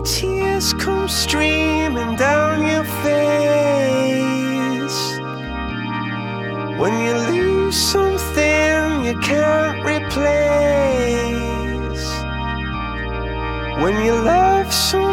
tears come streaming down your face. When you lose something you can't replace. When you love someone